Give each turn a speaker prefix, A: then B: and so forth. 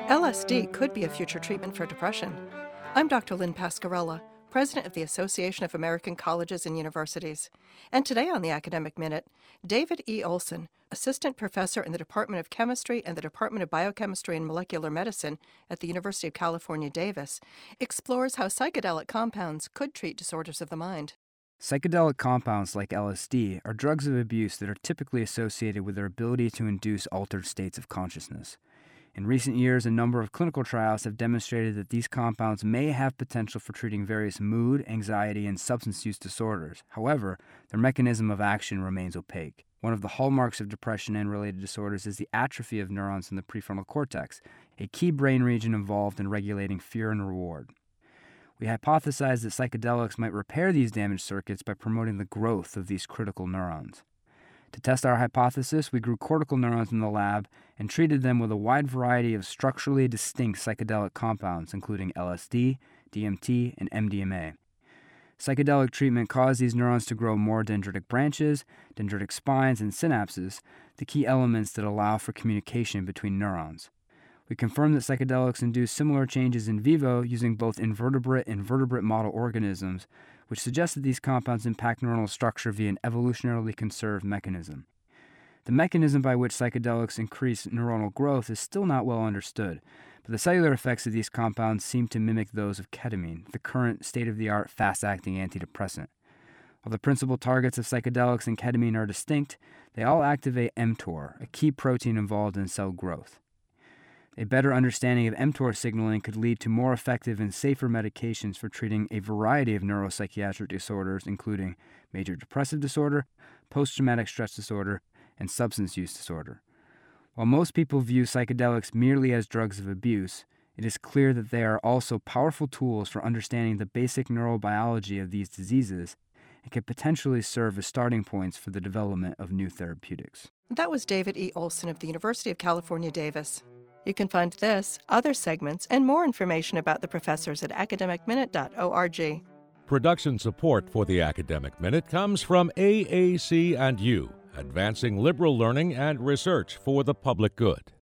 A: LSD could be a future treatment for depression. I'm Dr. Lynn Pascarella, President of the Association of American Colleges and Universities. And today on the Academic Minute, David E. Olson, Assistant Professor in the Department of Chemistry and the Department of Biochemistry and Molecular Medicine at the University of California, Davis, explores how psychedelic compounds could treat disorders of the mind.
B: Psychedelic compounds like LSD are drugs of abuse that are typically associated with their ability to induce altered states of consciousness. In recent years, a number of clinical trials have demonstrated that these compounds may have potential for treating various mood, anxiety, and substance use disorders. However, their mechanism of action remains opaque. One of the hallmarks of depression and related disorders is the atrophy of neurons in the prefrontal cortex, a key brain region involved in regulating fear and reward. We hypothesized that psychedelics might repair these damaged circuits by promoting the growth of these critical neurons. To test our hypothesis, we grew cortical neurons in the lab and treated them with a wide variety of structurally distinct psychedelic compounds, including LSD, DMT, and MDMA. Psychedelic treatment caused these neurons to grow more dendritic branches, dendritic spines, and synapses, the key elements that allow for communication between neurons. We confirmed that psychedelics induce similar changes in vivo using both invertebrate and vertebrate model organisms, which suggests that these compounds impact neuronal structure via an evolutionarily conserved mechanism. The mechanism by which psychedelics increase neuronal growth is still not well understood, but the cellular effects of these compounds seem to mimic those of ketamine, the current state-of-the-art fast-acting antidepressant. While the principal targets of psychedelics and ketamine are distinct, they all activate mTOR, a key protein involved in cell growth. A better understanding of mTOR signaling could lead to more effective and safer medications for treating a variety of neuropsychiatric disorders, including major depressive disorder, post-traumatic stress disorder, and substance use disorder. While most people view psychedelics merely as drugs of abuse, it is clear that they are also powerful tools for understanding the basic neurobiology of these diseases and can potentially serve as starting points for the development of new therapeutics.
A: That was David E. Olson of the University of California, Davis. You can find this, other segments, and more information about the professors at academicminute.org.
C: Production support for the Academic Minute comes from AAC&U, advancing liberal learning and research for the public good.